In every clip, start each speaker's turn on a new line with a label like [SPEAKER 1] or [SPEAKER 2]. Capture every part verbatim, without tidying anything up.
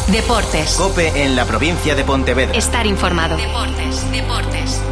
[SPEAKER 1] Deportes.
[SPEAKER 2] COPE en la provincia de Pontevedra.
[SPEAKER 1] Estar informado.
[SPEAKER 3] Deportes, deportes.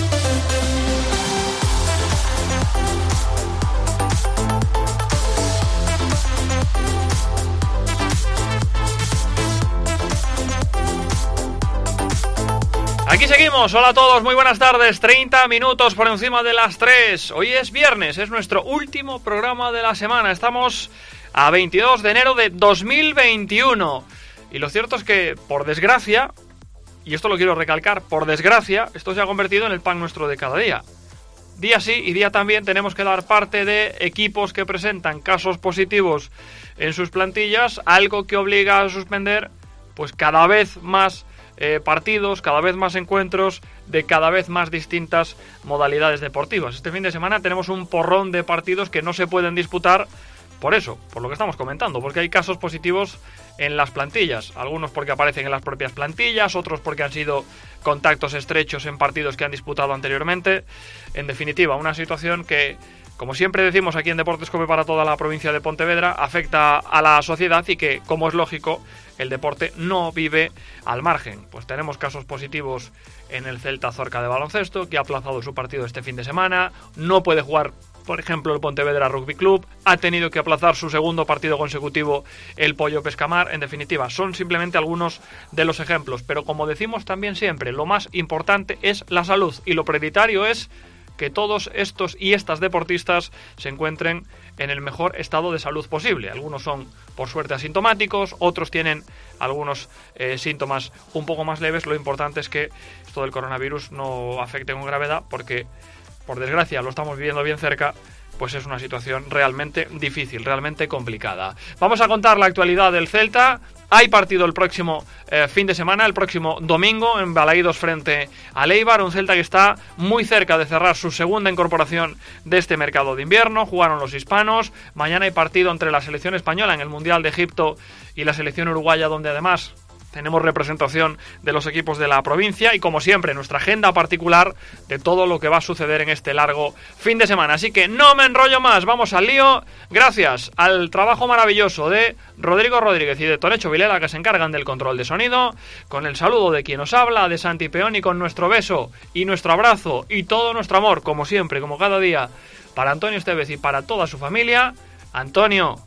[SPEAKER 4] Aquí seguimos, hola a todos, muy buenas tardes, treinta minutos por encima de las tres. Hoy es viernes, es nuestro último programa de la semana, estamos a veintidós de enero de dos mil veintiuno. Y lo cierto es que, por desgracia, y esto lo quiero recalcar, por desgracia, esto se ha convertido en el pan nuestro de cada día. Día sí y día también tenemos que dar parte de equipos que presentan casos positivos en sus plantillas, algo que obliga a suspender pues cada vez más Eh, partidos, cada vez más encuentros de cada vez más distintas modalidades deportivas. Este fin de semana tenemos un porrón de partidos que no se pueden disputar por eso, por lo que estamos comentando, porque hay casos positivos en las plantillas, algunos porque aparecen en las propias plantillas, otros porque han sido contactos estrechos en partidos que han disputado anteriormente. En definitiva, una situación que, como siempre decimos aquí en Deportes COPE para toda la provincia de Pontevedra, afecta a la sociedad y que, como es lógico, el deporte no vive al margen. Pues tenemos casos positivos en el Celta Zorca de baloncesto, que ha aplazado su partido este fin de semana, no puede jugar, por ejemplo, el Pontevedra Rugby Club, ha tenido que aplazar su segundo partido consecutivo el Pollo Pescamar. En definitiva, son simplemente algunos de los ejemplos, pero como decimos también siempre, lo más importante es la salud y lo prioritario es que todos estos y estas deportistas se encuentren en el mejor estado de salud posible. Algunos son, por suerte, asintomáticos, otros tienen algunos eh, síntomas un poco más leves. Lo importante es que esto del coronavirus no afecte con gravedad, porque, por desgracia, lo estamos viviendo bien cerca, pues es una situación realmente difícil, realmente complicada. Vamos a contar la actualidad del Celta. Hay partido el próximo eh, fin de semana, el próximo domingo, en Balaídos frente al Eibar, un Celta que está muy cerca de cerrar su segunda incorporación de este mercado de invierno. Jugaron los hispanos, mañana hay partido entre la selección española en el Mundial de Egipto y la selección uruguaya, donde además tenemos representación de los equipos de la provincia y, como siempre, nuestra agenda particular de todo lo que va a suceder en este largo fin de semana. Así que no me enrollo más, vamos al lío. Gracias al trabajo maravilloso de Rodrigo Rodríguez y de Tonecho Vilela, que se encargan del control de sonido, con el saludo de quien nos habla, de Santi Peón, y con nuestro beso y nuestro abrazo y todo nuestro amor, como siempre, como cada día, para Antonio Estevez y para toda su familia. Antonio,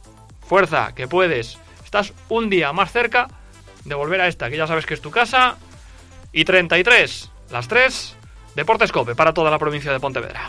[SPEAKER 4] fuerza, que puedes. Estás un día más cerca de volver a esta, que ya sabes que es tu casa. Y treinta y tres, las tres, Deportes COPE para toda la provincia de Pontevedra.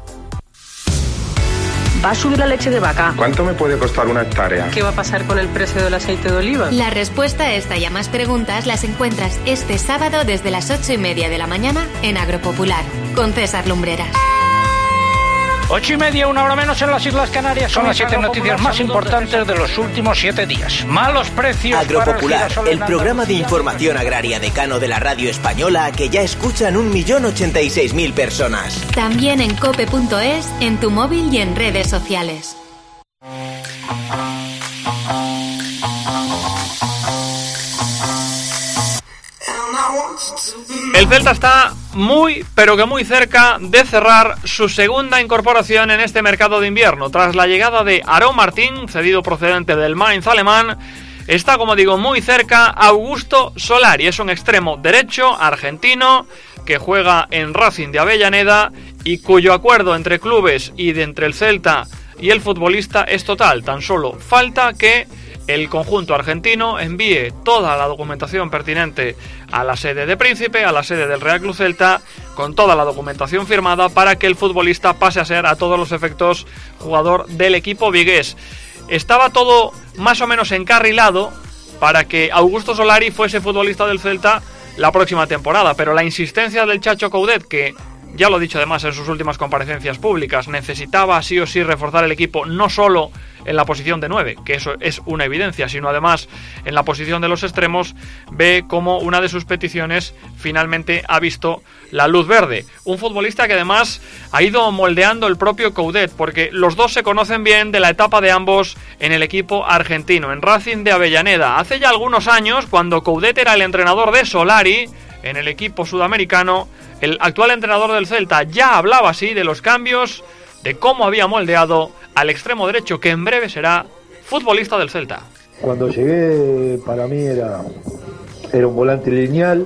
[SPEAKER 5] ¿Va a subir la leche de vaca?
[SPEAKER 6] ¿Cuánto me puede costar una hectárea?
[SPEAKER 5] ¿Qué va a pasar con el precio del aceite de oliva?
[SPEAKER 1] La respuesta a esta y a más preguntas las encuentras este sábado desde las ocho y media de la mañana en Agropopular, con César Lumbreras.
[SPEAKER 7] Ocho y media, una hora menos en las Islas Canarias. Son las siete noticias más importantes de los últimos siete días. Malos precios.
[SPEAKER 2] Agropopular, el programa de información agraria decano de la radio española, que ya escuchan un millón ochenta y seis mil personas.
[SPEAKER 1] También en cope punto es, en tu móvil y en redes sociales.
[SPEAKER 4] El Celta está muy, pero que muy cerca de cerrar su segunda incorporación en este mercado de invierno. Tras la llegada de Aarón Martín, cedido procedente del Mainz alemán, está, como digo, muy cerca Augusto Solari. Es un extremo derecho argentino que juega en Racing de Avellaneda y cuyo acuerdo entre clubes y de entre el Celta y el futbolista es total. Tan solo falta que el conjunto argentino envíe toda la documentación pertinente a la sede de Príncipe, a la sede del Real Club Celta, con toda la documentación firmada para que el futbolista pase a ser a todos los efectos jugador del equipo vigués. Estaba todo más o menos encarrilado para que Augusto Solari fuese futbolista del Celta la próxima temporada, pero la insistencia del Chacho Coudet, que ya lo ha dicho además en sus últimas comparecencias públicas, necesitaba sí o sí reforzar el equipo, no solo en la posición de nueve, que eso es una evidencia, sino además en la posición de los extremos, ve como una de sus peticiones finalmente ha visto la luz verde. Un futbolista que además ha ido moldeando el propio Coudet, porque los dos se conocen bien de la etapa de ambos en el equipo argentino, en Racing de Avellaneda. Hace ya algunos años, cuando Coudet era el entrenador de Solari en el equipo sudamericano, el actual entrenador del Celta ya hablaba así de los cambios, de cómo había moldeado al extremo derecho, que en breve será futbolista del Celta.
[SPEAKER 8] Cuando llegué, para mí era, era un volante lineal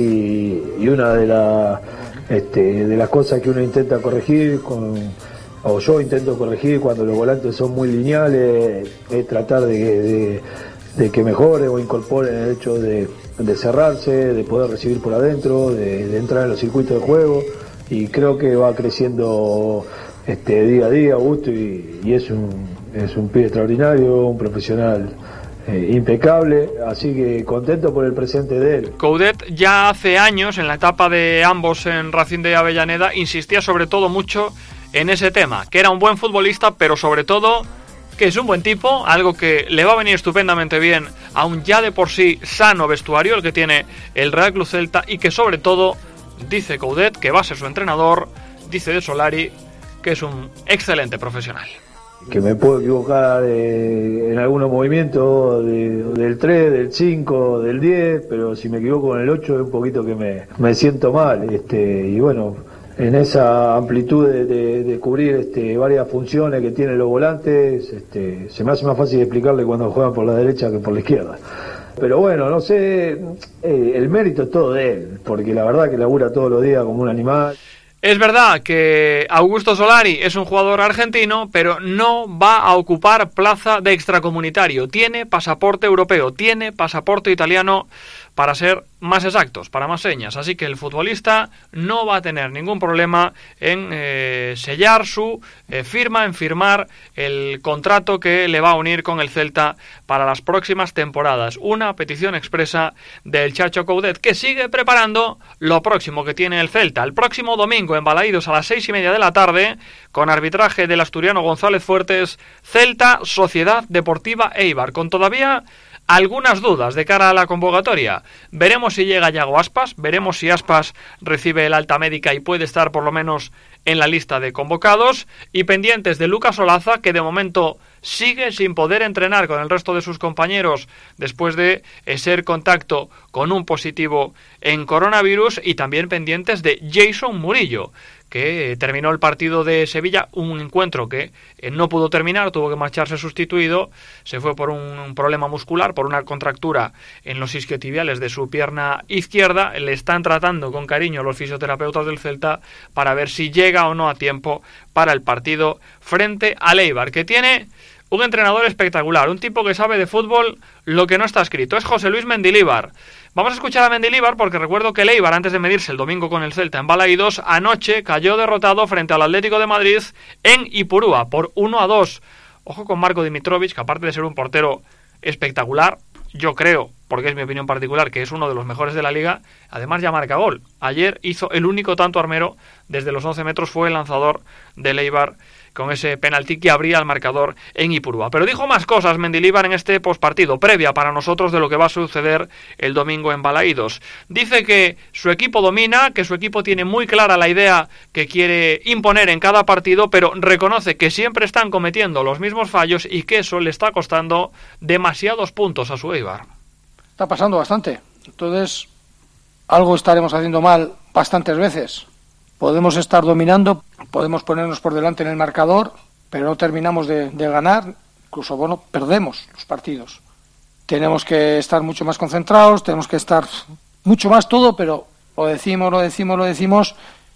[SPEAKER 8] y, y una de, la, este, de las cosas que uno intenta corregir, con, o yo intento corregir cuando los volantes son muy lineales, es tratar de, de, de que mejore o incorporen el hecho de, de cerrarse, de poder recibir por adentro, de, de entrar en los circuitos de juego, y creo que va creciendo este, día a día Augusto, y, y es un, es un pibe extraordinario, un profesional eh, impecable, así que contento por el presente de él.
[SPEAKER 4] Coudet ya hace años, en la etapa de ambos en Racing de Avellaneda, insistía sobre todo mucho en ese tema, que era un buen futbolista, pero sobre todo que es un buen tipo, algo que le va a venir estupendamente bien a un ya de por sí sano vestuario, el que tiene el Real Club Celta, y que sobre todo, dice Coudet, que va a ser su entrenador, dice de Solari, que es un excelente profesional.
[SPEAKER 8] Que me puedo equivocar eh, en algunos movimientos de, del tres, del cinco, del diez, pero si me equivoco en el ocho es un poquito que me, me siento mal, este, y bueno, en esa amplitud de, de, de cubrir este, varias funciones que tienen los volantes, este, se me hace más fácil explicarle cuando juegan por la derecha que por la izquierda. Pero bueno, no sé, eh, el mérito es todo de él, porque la verdad que labura todos los días como un animal.
[SPEAKER 4] Es verdad que Augusto Solari es un jugador argentino, pero no va a ocupar plaza de extracomunitario. Tiene pasaporte europeo, tiene pasaporte italiano, para ser más exactos, para más señas. Así que el futbolista no va a tener ningún problema en eh, sellar su eh, firma, en firmar el contrato que le va a unir con el Celta para las próximas temporadas. Una petición expresa del Chacho Coudet, que sigue preparando lo próximo que tiene el Celta. El próximo domingo en Balaídos a las seis y media de la tarde, con arbitraje del asturiano González Fuertes, Celta Sociedad Deportiva Eibar, con todavía algunas dudas de cara a la convocatoria. Veremos si llega Yago Aspas, veremos si Aspas recibe el alta médica y puede estar por lo menos en la lista de convocados, y pendientes de Lucas Olaza, que de momento sigue sin poder entrenar con el resto de sus compañeros después de ser contacto con un positivo en coronavirus, y también pendientes de Jason Murillo, que terminó el partido de Sevilla, un encuentro que no pudo terminar, tuvo que marcharse sustituido, se fue por un problema muscular, por una contractura en los isquiotibiales de su pierna izquierda. Le están tratando con cariño los fisioterapeutas del Celta para ver si llega o no a tiempo para el partido frente al Eibar, que tiene un entrenador espectacular, un tipo que sabe de fútbol lo que no está escrito. Es José Luis Mendilibar. Vamos a escuchar a Mendilibar porque recuerdo que el Eibar, antes de medirse el domingo con el Celta en Balaídos, anoche cayó derrotado frente al Atlético de Madrid en Ipurúa por uno a dos. Ojo con Marco Dimitrovic, que aparte de ser un portero espectacular, yo creo, porque es mi opinión particular, que es uno de los mejores de la liga, además ya marca gol. Ayer hizo el único tanto armero desde los once metros, fue el lanzador del Eibar con ese penalti que abría el marcador en Ipurúa. Pero dijo más cosas Mendilibar en este postpartido, previa para nosotros de lo que va a suceder el domingo en Balaídos. Dice que su equipo domina, que su equipo tiene muy clara la idea que quiere imponer en cada partido, pero reconoce que siempre están cometiendo los mismos fallos y que eso le está costando demasiados puntos a su Eibar.
[SPEAKER 9] Está pasando bastante. Entonces, algo estaremos haciendo mal bastantes veces. Podemos estar dominando, podemos ponernos por delante en el marcador, pero no terminamos de, de ganar, incluso bueno, perdemos los partidos. Tenemos que estar mucho más concentrados, tenemos que estar mucho más todo, pero lo decimos, lo decimos, lo decimos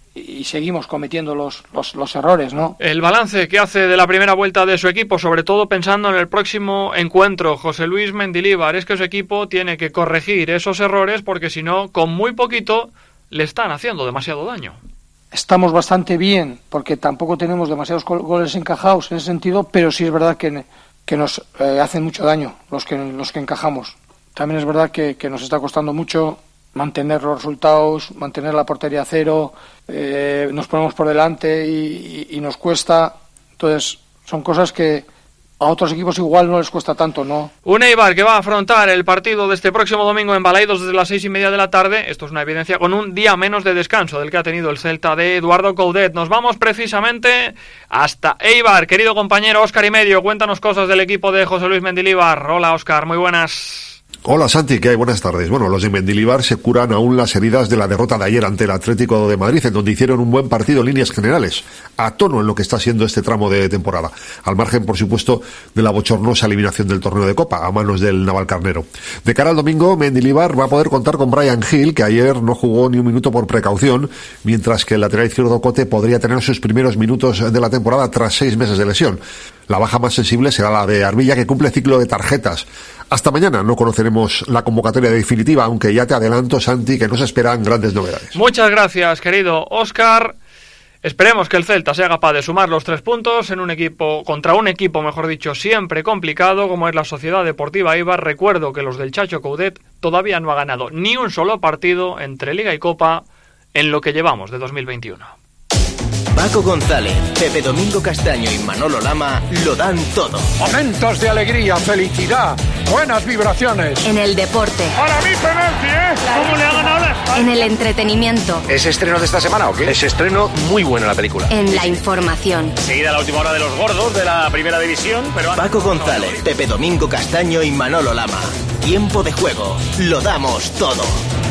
[SPEAKER 9] y seguimos cometiendo los, los, los errores, ¿no?
[SPEAKER 4] El balance que hace de la primera vuelta de su equipo, sobre todo pensando en el próximo encuentro, José Luis Mendilibar, es que su equipo tiene que corregir esos errores porque si no, con muy poquito le están haciendo demasiado daño.
[SPEAKER 9] Estamos bastante bien porque tampoco tenemos demasiados goles encajados en ese sentido, pero sí es verdad que, que nos eh, hacen mucho daño los que, los que encajamos. También es verdad que, que nos está costando mucho mantener los resultados, mantener la portería a cero, eh, nos ponemos por delante y, y, y nos cuesta. Entonces son cosas que a otros equipos igual no les cuesta tanto, ¿no?
[SPEAKER 4] Un Eibar que va a afrontar el partido de este próximo domingo en Balaídos desde las seis y media de la tarde. Esto es una evidencia con un día menos de descanso del que ha tenido el Celta de Eduardo Coudet. Nos vamos precisamente hasta Eibar. Querido compañero Óscar y Medio, cuéntanos cosas del equipo de José Luis Mendilibar. Hola Óscar, muy buenas.
[SPEAKER 10] Hola Santi, ¿qué hay? Buenas tardes. Bueno, los de Mendilibar se curan aún las heridas de la derrota de ayer ante el Atlético de Madrid, en donde hicieron un buen partido en líneas generales, a tono en lo que está siendo este tramo de temporada, al margen, por supuesto, de la bochornosa eliminación del torneo de Copa, a manos del Navalcarnero. De cara al domingo, Mendilibar va a poder contar con Brian Hill, que ayer no jugó ni un minuto por precaución, mientras que el lateral izquierdo Cote podría tener sus primeros minutos de la temporada tras seis meses de lesión. La baja más sensible será la de Arbilla, que cumple ciclo de tarjetas. Hasta mañana no conoceremos la convocatoria definitiva, aunque ya te adelanto, Santi, que nos esperan grandes novedades.
[SPEAKER 4] Muchas gracias, querido Óscar. Esperemos que el Celta sea capaz de sumar los tres puntos en un equipo, contra un equipo, mejor dicho, siempre complicado, como es la Sociedad Deportiva Eibar. Recuerdo que los del Chacho Coudet todavía no ha ganado ni un solo partido entre Liga y Copa en lo que llevamos de dos mil veintiuno.
[SPEAKER 2] Paco González, Pepe Domingo Castaño y Manolo Lama lo dan todo.
[SPEAKER 7] Momentos de alegría, felicidad, buenas vibraciones.
[SPEAKER 1] En el deporte.
[SPEAKER 7] Para mí penalti, ¿eh? ¿Cómo le hagan ahora?
[SPEAKER 1] En el entretenimiento.
[SPEAKER 7] ¿Es estreno de esta semana o qué? Es estreno muy bueno la película.
[SPEAKER 1] En la información.
[SPEAKER 11] Seguida la última hora de los gordos de la primera división, pero...
[SPEAKER 2] Paco González, Pepe Domingo Castaño y Manolo Lama. Tiempo de juego. Lo damos todo.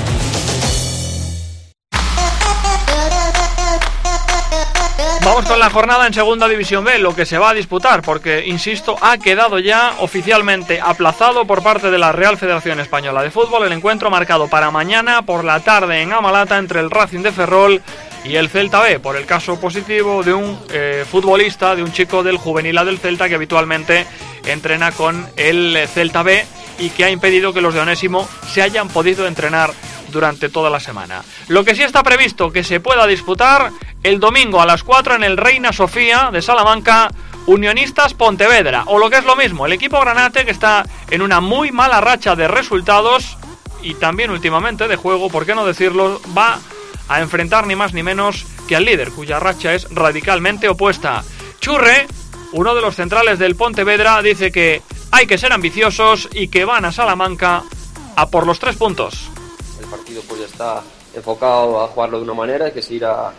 [SPEAKER 4] Vamos con la jornada en Segunda División B, lo que se va a disputar, porque, insisto, ha quedado ya oficialmente aplazado por parte de la Real Federación Española de Fútbol el encuentro marcado para mañana por la tarde en Amalata entre el Racing de Ferrol y el Celta B, por el caso positivo de un eh, futbolista, de un chico del juvenil A del Celta que habitualmente entrena con el Celta B y que ha impedido que los de Onésimo se hayan podido entrenar durante toda la semana. Lo que sí está previsto que se pueda disputar el domingo a las cuatro en el Reina Sofía de Salamanca, Unionistas Pontevedra, o lo que es lo mismo, el equipo granate, que está en una muy mala racha de resultados y también últimamente de juego, por qué no decirlo, va a enfrentar ni más ni menos que al líder, cuya racha es radicalmente opuesta. Churre, uno de los centrales del Pontevedra, dice que hay que ser ambiciosos y que van a Salamanca a por los tres puntos.
[SPEAKER 12] El partido pues ya está enfocado a jugarlo de una manera, que es ir a,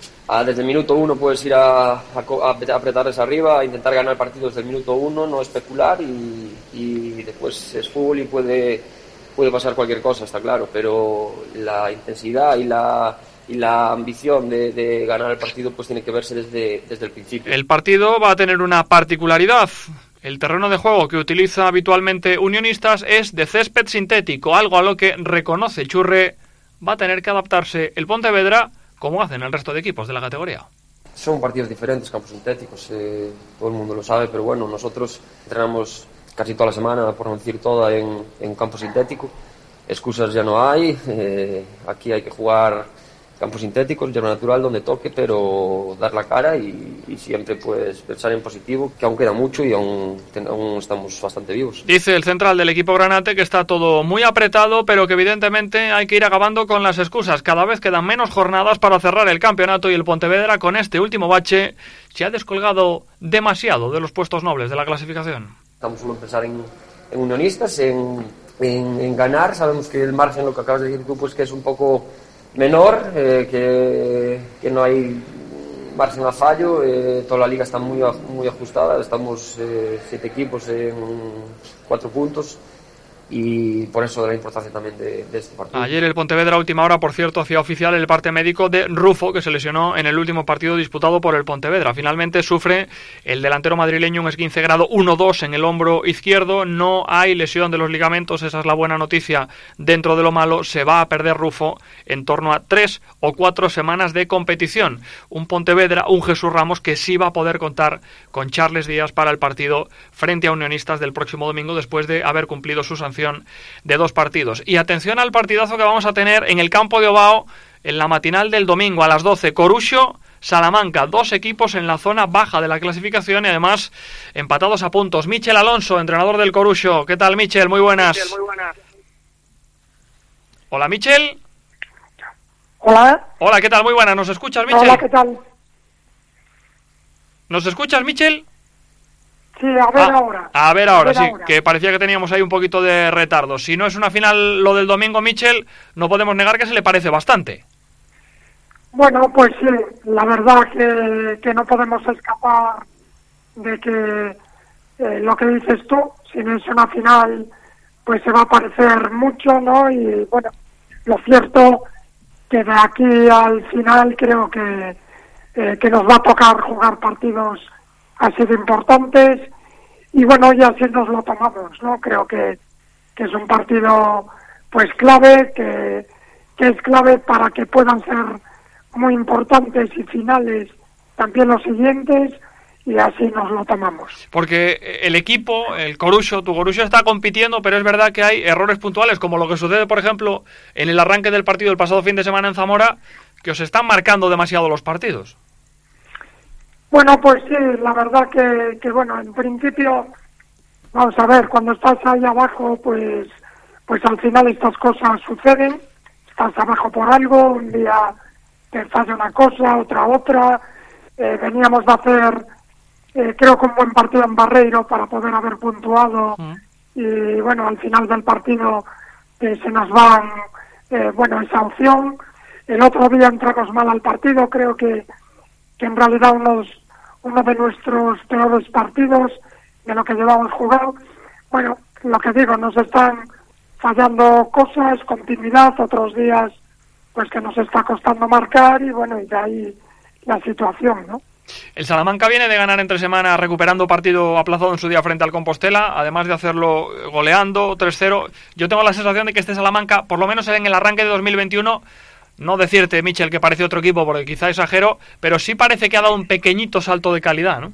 [SPEAKER 12] a desde el minuto uno puedes ir a, a, a apretarles arriba, a intentar ganar el partido desde el minuto uno, no especular, y, y después es fútbol y puede, puede pasar cualquier cosa, está claro, pero la intensidad y la, y la ambición de, de ganar el partido pues tiene que verse desde, desde el principio.
[SPEAKER 4] El partido va a tener una particularidad. El terreno de juego que utiliza habitualmente Unionistas es de césped sintético, algo a lo que reconoce Churre va a tener que adaptarse el Pontevedra, como hacen el resto de equipos de la categoría.
[SPEAKER 12] Son partidos diferentes, campos sintéticos, eh, todo el mundo lo sabe, pero bueno, nosotros entrenamos casi toda la semana, por no decir toda, en, en campo sintético. Excusas ya no hay, eh, aquí hay que jugar campos sintéticos, hierba natural, donde toque, pero dar la cara y, y siempre pues pensar en positivo, que aún queda mucho y aún, aún estamos bastante vivos.
[SPEAKER 4] Dice el central del equipo granate que está todo muy apretado, pero que evidentemente hay que ir acabando con las excusas. Cada vez quedan menos jornadas para cerrar el campeonato y el Pontevedra, con este último bache, se ha descolgado demasiado de los puestos nobles de la clasificación.
[SPEAKER 12] Estamos solo en pensar en, en Unionistas, en, en, en ganar. Sabemos que el margen, lo que acabas de decir tú, pues que es un poco menor, eh, que, que no hay margen a fallo, eh, toda la liga está muy, muy ajustada, estamos eh, siete equipos en cuatro puntos y por eso la importancia también de, de este partido.
[SPEAKER 4] Ayer el Pontevedra a última hora, por cierto, hacía oficial el parte médico de Rufo, que se lesionó en el último partido disputado por el Pontevedra. Finalmente sufre el delantero madrileño un esguince grado uno dos en el hombro izquierdo. No hay lesión de los ligamentos, esa es la buena noticia. Dentro de lo malo, se va a perder Rufo en torno a tres o cuatro semanas de competición. Un Pontevedra, un Jesús Ramos, que sí va a poder contar con Charles Díaz para el partido frente a Unionistas del próximo domingo, después de haber cumplido su sanción de dos partidos. Y atención al partidazo que vamos a tener en el campo de Ovao en la matinal del domingo a las doce. Corucho, Salamanca, dos equipos en la zona baja de la clasificación y además empatados a puntos. Michel Alonso, entrenador del Corucho. ¿Qué tal, Michel? Muy buenas.
[SPEAKER 13] Michel, muy buenas.
[SPEAKER 4] Hola, Michel.
[SPEAKER 13] Hola.
[SPEAKER 4] Hola, ¿qué tal? Muy buenas. ¿Nos escuchas, Michel?
[SPEAKER 13] Hola, ¿qué tal?
[SPEAKER 4] ¿Nos escuchas, Michel?
[SPEAKER 13] Sí, a ver
[SPEAKER 4] ah,
[SPEAKER 13] ahora.
[SPEAKER 4] A ver ahora,
[SPEAKER 13] a ver
[SPEAKER 4] sí,
[SPEAKER 13] ahora.
[SPEAKER 4] Que parecía que teníamos ahí un poquito de retardo. Si no es una final lo del domingo, Michel, no podemos negar que se le parece bastante.
[SPEAKER 13] Bueno, pues sí, la verdad que, que no podemos escapar de que eh, lo que dices tú, si no es una final pues se va a parecer mucho, ¿no? Y bueno, lo cierto que de aquí al final creo que, eh, que nos va a tocar jugar partidos así de importantes y bueno, y así nos lo tomamos, ¿no? Creo que, que es un partido pues clave, que, que es clave para que puedan ser muy importantes y finales también los siguientes, y así nos lo tomamos.
[SPEAKER 4] Porque el equipo, el Corucho, tu Corucho está compitiendo, pero es verdad que hay errores puntuales, como lo que sucede, por ejemplo, en el arranque del partido del pasado fin de semana en Zamora, que os están marcando demasiado los partidos.
[SPEAKER 13] Bueno, pues sí, la verdad que, que bueno, en principio, vamos a ver, cuando estás ahí abajo, pues, pues al final estas cosas suceden, estás abajo por algo, un día te falla una cosa, otra otra, eh, veníamos de hacer... Eh, creo que un buen partido en Barreiro para poder haber puntuado mm. y bueno, al final del partido eh, se nos va eh, bueno, esa opción. El otro día entramos mal al partido, creo que, que en realidad unos, uno de nuestros peores partidos de lo que llevamos jugado. Bueno, lo que digo, nos están fallando cosas, continuidad, otros días pues que nos está costando marcar y bueno, y de ahí la situación, ¿no?
[SPEAKER 4] El Salamanca viene de ganar entre semana recuperando partido aplazado en su día frente al Compostela, además de hacerlo goleando tres cero. Yo tengo la sensación de que este Salamanca, por lo menos en el arranque de dos mil veintiuno, no decirte, Michel, que parece otro equipo porque quizá exagero, pero sí parece que ha dado un pequeñito salto de calidad, ¿no?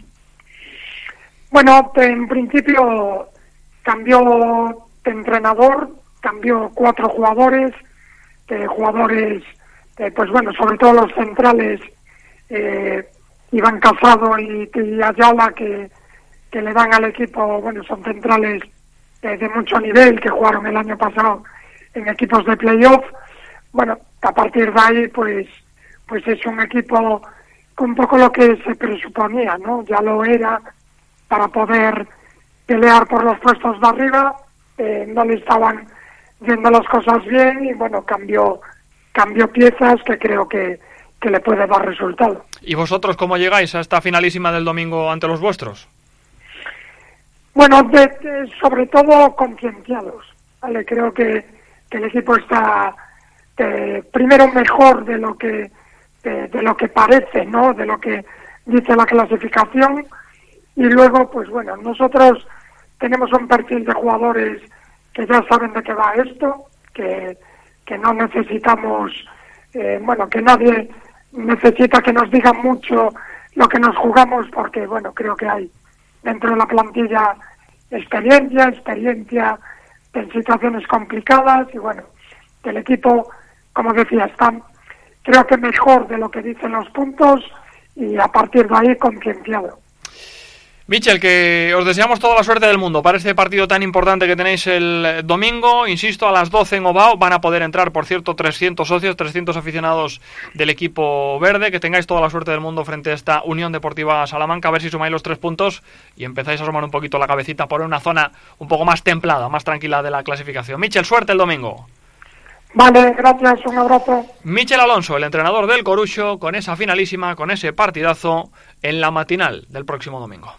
[SPEAKER 13] Bueno, en principio cambió de entrenador, cambió cuatro jugadores, eh, jugadores, eh, pues bueno, sobre todo los centrales, eh, Iván Casado y, y Ayala, que, que le dan al equipo, bueno, son centrales eh, de mucho nivel, que jugaron el año pasado en equipos de playoff. Bueno, a partir de ahí, pues, pues es un equipo con un poco lo que se presuponía, ¿no? Ya lo era para poder pelear por los puestos de arriba, eh, no le estaban yendo las cosas bien y bueno, cambió, cambió piezas que creo que que le puede dar resultado.
[SPEAKER 4] ¿Y vosotros cómo llegáis a esta finalísima del domingo ante los vuestros?
[SPEAKER 13] Bueno, de, de, sobre todo concienciados, ¿vale? Creo que, que el equipo está de, primero mejor de lo que de, de lo que parece, ¿no? De lo que dice la clasificación, y luego, pues bueno, nosotros tenemos un perfil de jugadores que ya saben de qué va esto, que, que no necesitamos, eh, bueno, que nadie necesita que nos digan mucho lo que nos jugamos, porque bueno, creo que hay dentro de la plantilla experiencia, experiencia en situaciones complicadas y bueno, el equipo, como decía, está creo que mejor de lo que dicen los puntos y a partir de ahí concienciado.
[SPEAKER 4] Michel, que os deseamos toda la suerte del mundo para este partido tan importante que tenéis el domingo. Insisto, a las doce en Ovao van a poder entrar, por cierto, trescientos socios, trescientos aficionados del equipo verde. Que tengáis toda la suerte del mundo frente a esta Unión Deportiva Salamanca. A ver si sumáis los tres puntos y empezáis a asomar un poquito la cabecita por una zona un poco más templada, más tranquila de la clasificación. Michel, suerte el domingo.
[SPEAKER 13] Vale, gracias, un abrazo.
[SPEAKER 4] Michel Alonso, el entrenador del Corucho, con esa finalísima, con ese partidazo en la matinal del próximo domingo.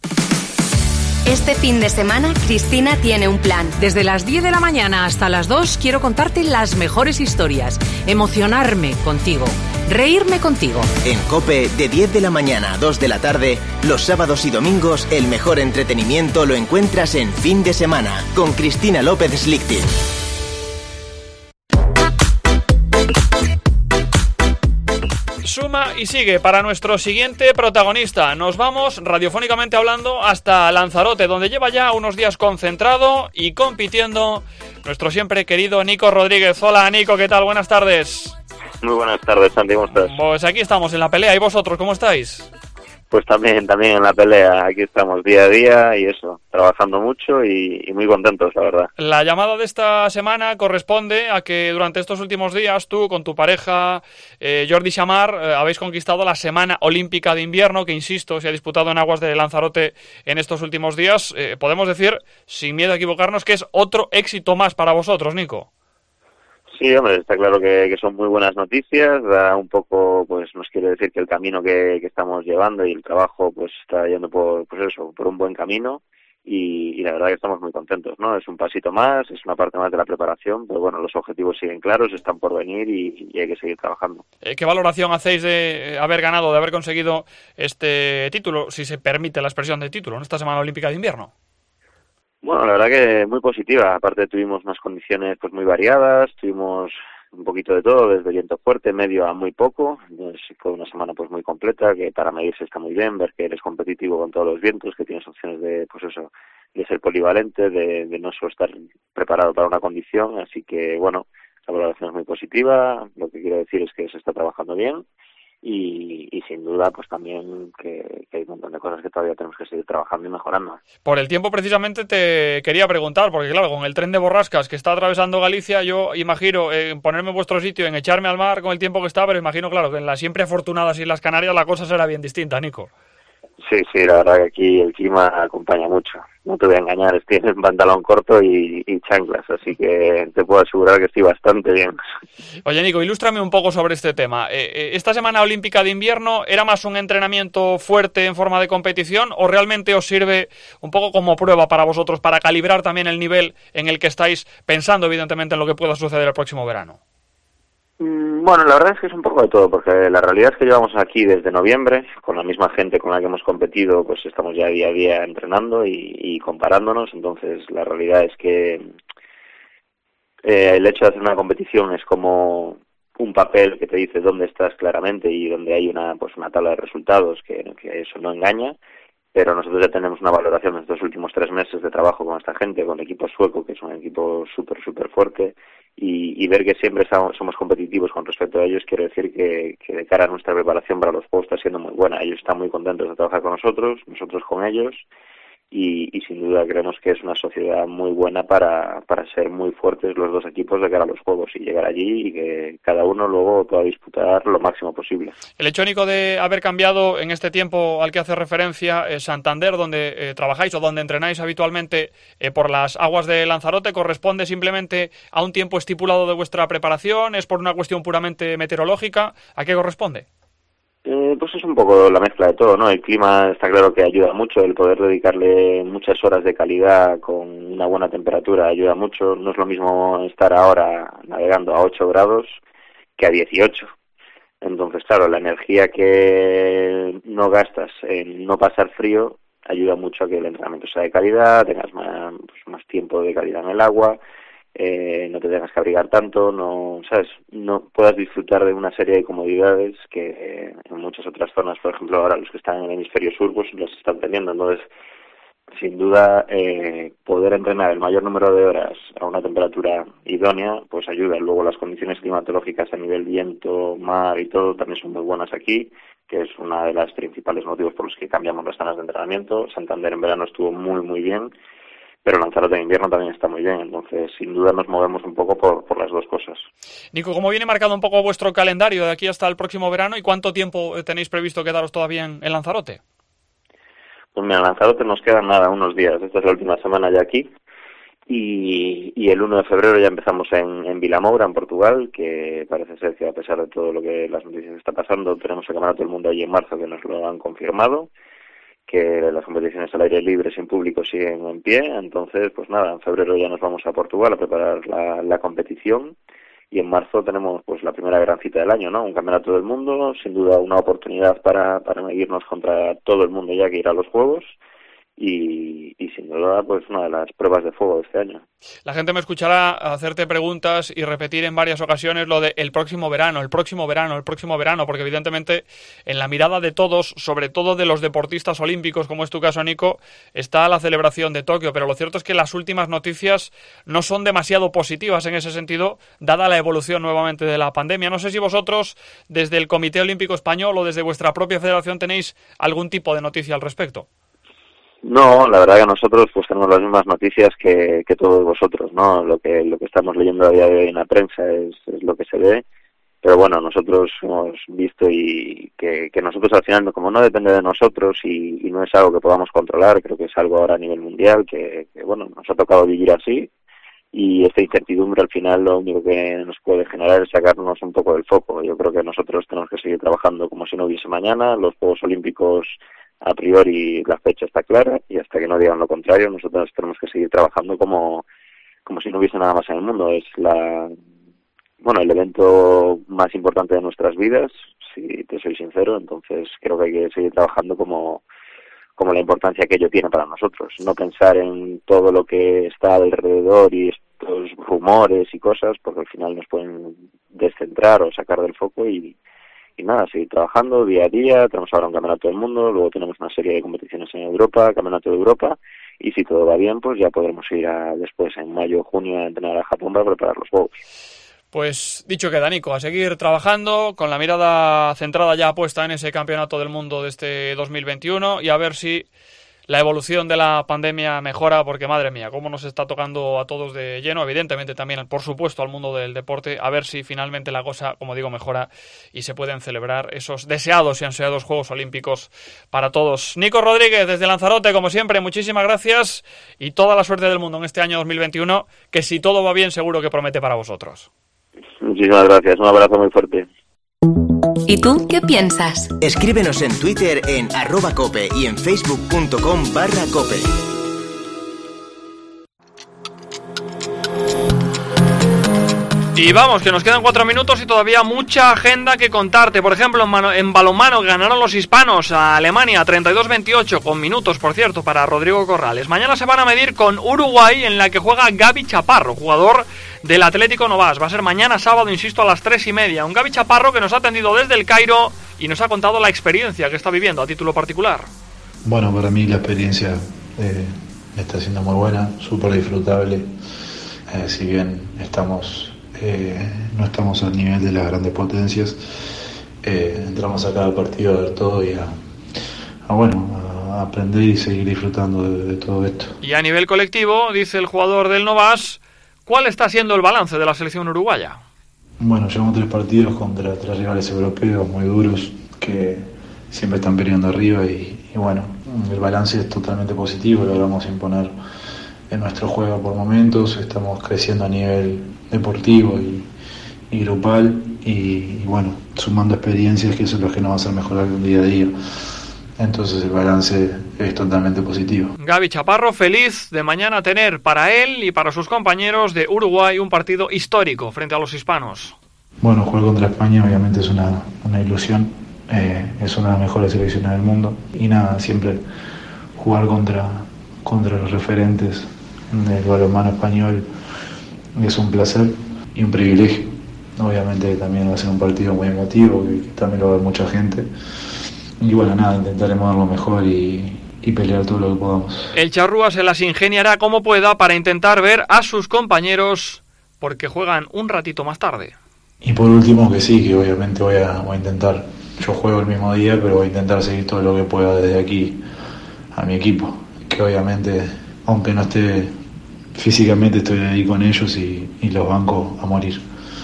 [SPEAKER 1] Este fin de semana, Cristina tiene un plan.
[SPEAKER 3] Desde las diez de la mañana hasta las dos quiero contarte las mejores historias, emocionarme contigo, reírme contigo.
[SPEAKER 2] En COPE, de diez de la mañana a dos de la tarde, los sábados y domingos, el mejor entretenimiento lo encuentras en Fin de Semana, con Cristina López Slichting.
[SPEAKER 4] Suma y sigue para nuestro siguiente protagonista. Nos vamos, radiofónicamente hablando, hasta Lanzarote, donde lleva ya unos días concentrado y compitiendo nuestro siempre querido Nico Rodríguez. Hola, Nico, ¿qué tal? Buenas tardes.
[SPEAKER 14] Muy buenas tardes, Santi, ¿cómo estás?
[SPEAKER 4] Pues aquí estamos en la pelea. ¿Y vosotros, cómo estáis?
[SPEAKER 14] Pues también, también en la pelea. Aquí estamos día a día y eso, trabajando mucho y, y muy contentos, la verdad.
[SPEAKER 4] La llamada de esta semana corresponde a que durante estos últimos días tú, con tu pareja eh, Jordi Xamar, eh, habéis conquistado la Semana Olímpica de Invierno, que insisto, se ha disputado en aguas de Lanzarote en estos últimos días. Eh, podemos decir, sin miedo a equivocarnos, que es otro éxito más para vosotros, Nico.
[SPEAKER 14] Sí, hombre, está claro que, que son muy buenas noticias. Da un poco, pues nos quiere decir que el camino que, que estamos llevando y el trabajo pues está yendo por, pues eso, por un buen camino. y, y la verdad que estamos muy contentos, ¿no? Es un pasito más, es una parte más de la preparación, pero bueno, los objetivos siguen claros, están por venir y, y hay que seguir trabajando.
[SPEAKER 4] ¿Qué valoración hacéis de haber ganado, de haber conseguido este título, si se permite la expresión de título, en esta Semana Olímpica de Invierno?
[SPEAKER 14] Bueno, la verdad que muy positiva. Aparte tuvimos unas condiciones pues muy variadas, tuvimos un poquito de todo, desde viento fuerte, medio a muy poco. Entonces, fue una semana pues muy completa, que para medirse está muy bien, ver que eres competitivo con todos los vientos, que tienes opciones de, pues eso, de ser polivalente, de, de no solo estar preparado para una condición. Así que, bueno, la valoración es muy positiva. Lo que quiero decir es que se está trabajando bien. Y, y sin duda pues también que, que hay un montón de cosas que todavía tenemos que seguir trabajando y mejorando.
[SPEAKER 4] Por el tiempo precisamente te quería preguntar, porque claro, con el tren de borrascas que está atravesando Galicia, yo imagino en ponerme en vuestro sitio, en echarme al mar con el tiempo que está, pero imagino, claro, que en las siempre afortunadas Islas Canarias la cosa será bien distinta, Nico.
[SPEAKER 14] Sí, sí, la verdad que aquí el clima acompaña mucho. No te voy a engañar, estoy en pantalón corto y, y chanclas, así que te puedo asegurar que estoy bastante bien.
[SPEAKER 4] Oye, Nico, ilústrame un poco sobre este tema. Eh, ¿Esta Semana Olímpica de Invierno era más un entrenamiento fuerte en forma de competición o realmente os sirve un poco como prueba para vosotros, para calibrar también el nivel en el que estáis pensando, evidentemente, en lo que pueda suceder el próximo verano?
[SPEAKER 14] Bueno, la verdad es que es un poco de todo, porque la realidad es que llevamos aquí desde noviembre, con la misma gente con la que hemos competido, pues estamos ya día a día entrenando y, y comparándonos, entonces la realidad es que eh, el hecho de hacer una competición es como un papel que te dice dónde estás claramente y donde hay una pues una tabla de resultados, que, que eso no engaña, pero nosotros ya tenemos una valoración de estos últimos tres meses de trabajo con esta gente, con el equipo sueco, que es un equipo súper, súper fuerte, y, y ver que siempre estamos, somos competitivos con respecto a ellos, quiere decir que, que de cara a nuestra preparación para los juegos está siendo muy buena. Ellos están muy contentos de trabajar con nosotros, nosotros con ellos, y, y sin duda creemos que es una sociedad muy buena para, para ser muy fuertes los dos equipos de cara a los juegos y llegar allí y que cada uno luego pueda disputar lo máximo posible.
[SPEAKER 4] El hecho, Nico, de haber cambiado en este tiempo al que hace referencia eh, Santander, donde eh, trabajáis o donde entrenáis habitualmente eh, por las aguas de Lanzarote, ¿corresponde simplemente a un tiempo estipulado de vuestra preparación? ¿Es por una cuestión puramente meteorológica? ¿A qué corresponde?
[SPEAKER 14] Eh, pues es un poco la mezcla de todo, ¿no? El clima está claro que ayuda mucho, el poder dedicarle muchas horas de calidad con una buena temperatura ayuda mucho. No es lo mismo estar ahora navegando a ocho grados que a dieciocho. Entonces, claro, la energía que no gastas en no pasar frío ayuda mucho a que el entrenamiento sea de calidad, tengas más, pues, más tiempo de calidad en el agua, Eh, no te tengas que abrigar tanto, no, sabes, no puedas disfrutar de una serie de comodidades que eh, en muchas otras zonas, por ejemplo, ahora los que están en el hemisferio sur, pues los están teniendo. Entonces, sin duda, eh, poder entrenar el mayor número de horas a una temperatura idónea, pues ayuda. Luego las condiciones climatológicas a nivel viento, mar y todo también son muy buenas aquí, que es una de las principales motivos por los que cambiamos las zonas de entrenamiento. Santander en verano estuvo muy, muy bien, pero Lanzarote en invierno también está muy bien, entonces sin duda nos movemos un poco por, por las dos cosas.
[SPEAKER 4] Nico, ¿cómo viene marcado un poco vuestro calendario de aquí hasta el próximo verano y cuánto tiempo tenéis previsto quedaros todavía en, en Lanzarote?
[SPEAKER 14] Pues mira, en Lanzarote nos quedan nada, unos días, esta es la última semana ya aquí, y, y el uno de febrero ya empezamos en, en Vilamoura, en Portugal, que parece ser que a pesar de todo lo que las noticias está pasando, tenemos el Campeonato del Mundo allí en marzo que nos lo han confirmado, que las competiciones al aire libre sin público siguen en pie, entonces pues nada, en febrero ya nos vamos a Portugal a preparar la, la competición y en marzo tenemos pues la primera gran cita del año, ¿no? Un campeonato del mundo, sin duda una oportunidad para, para medirnos contra todo el mundo ya que irá a los Juegos y, y sin duda pues una de las pruebas de fuego de este año.
[SPEAKER 4] La gente me escuchará hacerte preguntas y repetir en varias ocasiones lo de el próximo verano, el próximo verano, el próximo verano, porque evidentemente en la mirada de todos, sobre todo de los deportistas olímpicos, como es tu caso, Nico, está la celebración de Tokio, pero lo cierto es que las últimas noticias no son demasiado positivas en ese sentido, dada la evolución nuevamente de la pandemia. No sé si vosotros, desde el Comité Olímpico Español o desde vuestra propia federación, tenéis algún tipo de noticia al respecto.
[SPEAKER 14] No, la verdad que nosotros pues tenemos las mismas noticias que, que todos vosotros, ¿no? Lo que lo que estamos leyendo a día de hoy en la prensa es, es lo que se ve, pero bueno, nosotros hemos visto y que, que nosotros al final, como no depende de nosotros y, y no es algo que podamos controlar, creo que es algo ahora a nivel mundial que, que bueno, nos ha tocado vivir así y esta incertidumbre al final lo único que nos puede generar es sacarnos un poco del foco. Yo creo que nosotros tenemos que seguir trabajando como si no hubiese mañana, los Juegos Olímpicos a priori la fecha está clara y hasta que no digan lo contrario nosotros tenemos que seguir trabajando como, como si no hubiese nada más en el mundo. Es la bueno el evento más importante de nuestras vidas, si te soy sincero, entonces creo que hay que seguir trabajando como como la importancia que ello tiene para nosotros, no pensar en todo lo que está alrededor y estos rumores y cosas, porque al final nos pueden descentrar o sacar del foco y, y nada, seguir trabajando día a día. Tenemos ahora un campeonato del mundo, luego tenemos una serie de competiciones en Europa, campeonato de Europa, y si todo va bien, pues ya podremos ir a, después en mayo o junio a entrenar a Japón para preparar los Juegos.
[SPEAKER 4] Pues dicho queda, Nico, a seguir trabajando con la mirada centrada ya puesta en ese campeonato del mundo de este dos mil veintiuno y a ver si la evolución de la pandemia mejora, porque madre mía, cómo nos está tocando a todos de lleno, evidentemente también, por supuesto, al mundo del deporte, a ver si finalmente la cosa, como digo, mejora y se pueden celebrar esos deseados y ansiados Juegos Olímpicos para todos. Nico Rodríguez, desde Lanzarote, como siempre, muchísimas gracias y toda la suerte del mundo en este año dos mil veintiuno, que si todo va bien, seguro que promete para vosotros.
[SPEAKER 14] Muchísimas gracias, un abrazo muy fuerte.
[SPEAKER 1] ¿Y tú qué piensas?
[SPEAKER 2] Escríbenos en Twitter en arroba cope y en facebook.com barra cope.
[SPEAKER 4] Y vamos, que nos quedan cuatro minutos y todavía mucha agenda que contarte. Por ejemplo, en, mano, en balonmano ganaron los hispanos a Alemania treinta y dos veintiocho, con minutos, por cierto, para Rodrigo Corrales. Mañana se van a medir con Uruguay, en la que juega Gaby Chaparro, jugador del Atlético Novas. Va a ser mañana sábado, insisto, a las tres y media. Un Gaby Chaparro que nos ha atendido desde el Cairo y nos ha contado la experiencia que está viviendo a título particular.
[SPEAKER 15] Bueno, para mí la experiencia eh, está siendo muy buena, súper disfrutable. Eh, si bien estamos... Eh, no estamos al nivel de las grandes potencias, eh, entramos a cada partido a ver todo y a, a bueno a aprender y seguir disfrutando de, de todo esto.
[SPEAKER 4] Y a nivel colectivo, dice el jugador del Novas, ¿cuál está siendo el balance de la selección uruguaya?
[SPEAKER 15] Bueno, llevamos tres partidos contra tres rivales europeos muy duros que siempre están peleando arriba y, y bueno, el balance es totalmente positivo, logramos imponer en nuestro juego por momentos, estamos creciendo a nivel deportivo y, y grupal y, y bueno, sumando experiencias, que eso es lo que nos va a hacer mejorar día a día. Entonces el balance es totalmente positivo.
[SPEAKER 4] Gaby Chaparro, feliz de mañana tener para él y para sus compañeros de Uruguay un partido histórico frente a los hispanos.
[SPEAKER 15] Bueno, jugar contra España obviamente es una, una ilusión, eh, es una de las mejores selecciones del mundo y nada, siempre jugar contra, contra los referentes del balonmano español es un placer y un privilegio. Obviamente también va a ser un partido muy emotivo, que también lo va a ver mucha gente. Y bueno, nada, intentaremos dar lo mejor y, y pelear todo lo que podamos.
[SPEAKER 4] El charrúa se las ingeniará como pueda para intentar ver a sus compañeros, porque juegan un ratito más tarde.
[SPEAKER 15] Y por último que sí, que obviamente voy a, voy a intentar, yo juego el mismo día, pero voy a intentar seguir todo lo que pueda desde aquí a mi equipo. Que obviamente, aunque no esté físicamente, estoy ahí con ellos y, y los banco a morir.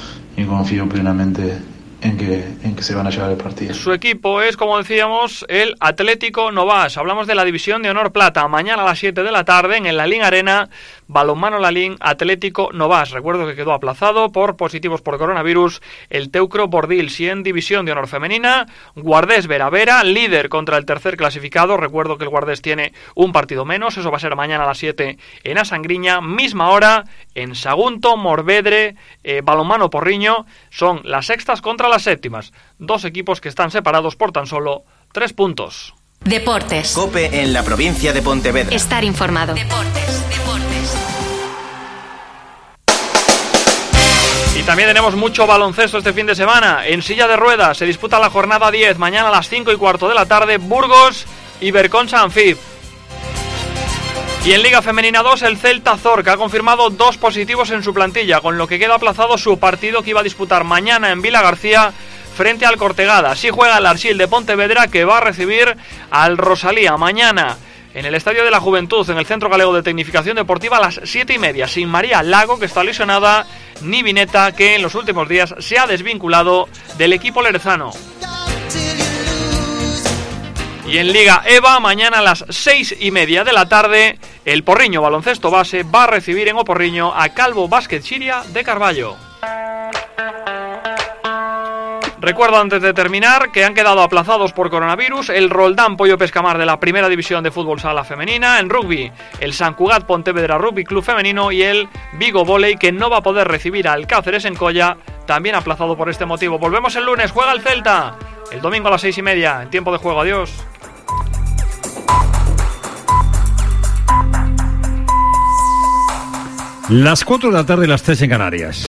[SPEAKER 15] Y confío plenamente en que, en que se van a llevar el partido.
[SPEAKER 4] Su equipo es, como decíamos, el Atlético Novas. Hablamos de la División de Honor Plata. Mañana a las siete de la tarde en el Lalín Arena, balonmano Lalín, Atlético Novas. Recuerdo que quedó aplazado por positivos por coronavirus el Teucro Bordils. Y en División de Honor Femenina, Guardés Veravera, líder contra el tercer clasificado. Recuerdo que el Guardés tiene un partido menos. Eso va a ser mañana a las siete en Asangriña. Misma hora en Sagunto, Morvedre, eh, balonmano Porriño. Son las sextas contra las séptimas. Dos equipos que están separados por tan solo tres puntos.
[SPEAKER 1] Deportes.
[SPEAKER 2] COPE en la provincia de Pontevedra.
[SPEAKER 1] Estar informado. Deportes, deportes.
[SPEAKER 4] Y también tenemos mucho baloncesto este fin de semana. En silla de ruedas se disputa la jornada diez. Mañana a las cinco y cuarto de la tarde, Burgos y Berconcha Anfib. Y en Liga Femenina dos, el Celta Zorca ha confirmado dos positivos en su plantilla, con lo que queda aplazado su partido que iba a disputar mañana en Vila García frente al Cortegada. Así juega el Arxil de Pontevedra, que va a recibir al Rosalía mañana en el Estadio de la Juventud, en el Centro Galego de Tecnificación Deportiva, a las siete y media, sin María Lago, que está lesionada, ni Vineta, que en los últimos días se ha desvinculado del equipo lerezano. Y en Liga EVA, mañana a las seis y media de la tarde, el Porriño Baloncesto Base va a recibir en Oporriño a Calvo Básquet Xiria de Carballo. Recuerdo antes de terminar que han quedado aplazados por coronavirus el Roldán Pollo Pescamar de la Primera División de Fútbol Sala Femenina. En rugby, el Sant Cugat Pontevedra Rugby Club Femenino y el Vigo Volley, que no va a poder recibir al Cáceres en Colla, también aplazado por este motivo. Volvemos el lunes, juega el Celta. El domingo a las seis y media, en tiempo de juego. Adiós.
[SPEAKER 16] Las cuatro de la tarde, las tres en Canarias.